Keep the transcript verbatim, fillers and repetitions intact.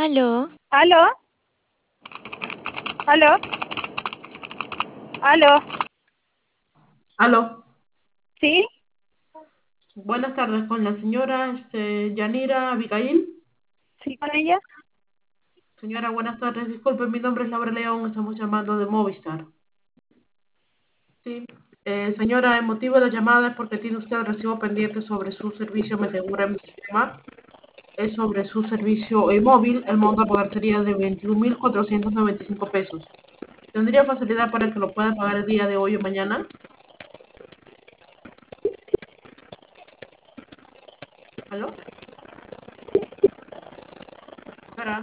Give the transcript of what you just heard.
Aló, ¿Aló? ¿Aló? ¿Aló? Aló, ¿Sí? buenas tardes con la señora este, Yanira Abigail. ¿Sí con ella? Señora, buenas tardes. Disculpe, mi nombre es Laura León, estamos llamando de Movistar. Sí, eh, señora, el motivo de la llamada es porque tiene usted el recibo pendiente sobre su servicio, me asegura en mi sistema. Es sobre su servicio eh, móvil, el monto a pagar sería de veintiún mil cuatrocientos noventa y cinco pesos. ¿Tendría facilidad para que lo pueda pagar el día de hoy o mañana? ¿Aló? Señora,